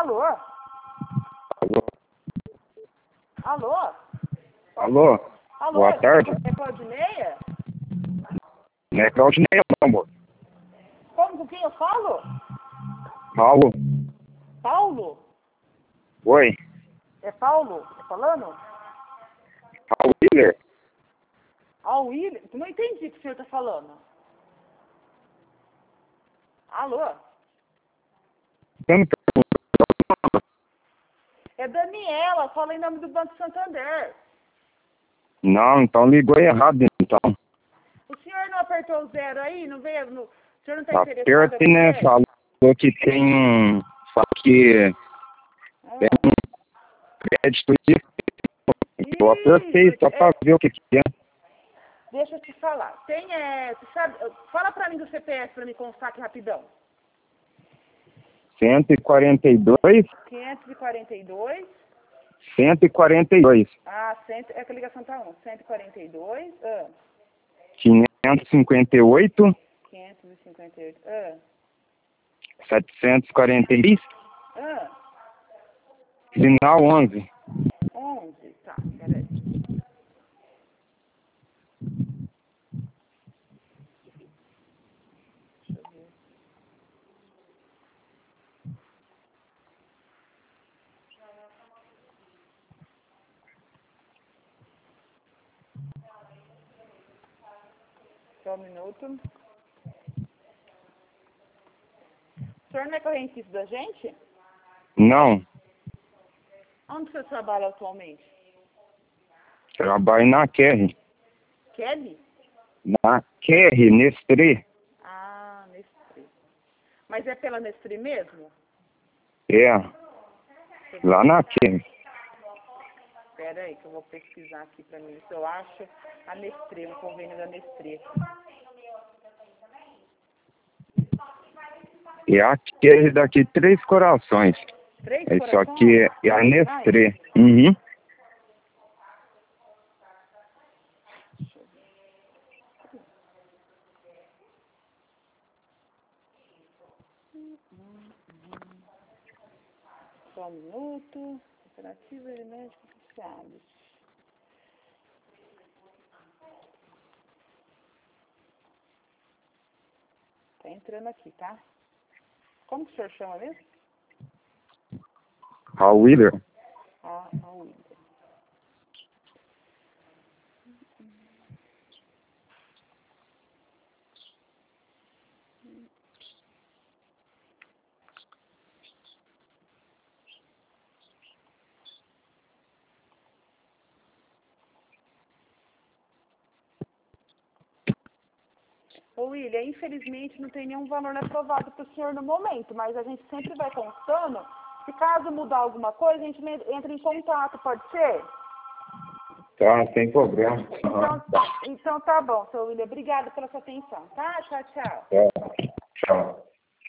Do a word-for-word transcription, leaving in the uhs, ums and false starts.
Alô? Alô? Alô? Alô? Alô? Boa tarde. É Claudineia? Não é Claudineia, não, amor. Como, com quem eu falo? Paulo. Paulo? Oi. É Paulo? Tá falando? Paulo Willer? Ah, o William? Não entendi o que o senhor tá falando. Alô? Você me perguntou? É Daniela, fala em nome do Banco Santander. Não, então ligou errado, então. O senhor não apertou o zero aí? Não veio? No... O senhor não está interessado? Apertei, né? Falou que tem um... Só que Ah. tem um crédito e eu apertei Isso, só pra é, ver o que que é. deixa eu te falar. Tem, é, tu sabe, fala pra mim do C P F pra me constar aqui rapidão. cento e quarenta e dois, quinhentos e quarenta e dois. cento e quarenta e dois, Ah, cento, é que a ligação tá um. cento e quarenta e dois. Ah, quinhentos e cinquenta e oito, quinhentos e cinquenta e oito. Ah, setecentos e quarenta e seis, ah, final onze. onze. Tá, peraí. Deixa eu ver. Só um minuto. O senhor não é correntista da gente? Não, Onde o senhor trabalha atualmente? trabalho na Q R. Kelly? Na Q R, Nestlé. Ah, Nestlé. Mas é pela Nestlé mesmo? É, lá na Q R. Espera aí que eu vou pesquisar aqui pra mim. Se eu acho a Nestlé, um convênio da Nestlé. É a Q R daqui, Três Corações. Três É só corações? que é a Ai, Nestlé. Uhum. só um minuto. Operativa e médicos associados. Tá entrando aqui, tá? Como que o senhor chama mesmo? Raul Willer. Ah, Raul. Ô, William, infelizmente não tem nenhum valor aprovado para o senhor no momento, mas a gente sempre vai constando. Se caso mudar alguma coisa, a gente entra em contato, pode ser? Tá, sem problema. Então, então tá bom, seu William. Obrigada pela sua atenção, tá? Tchau, tchau. Tá. Tchau.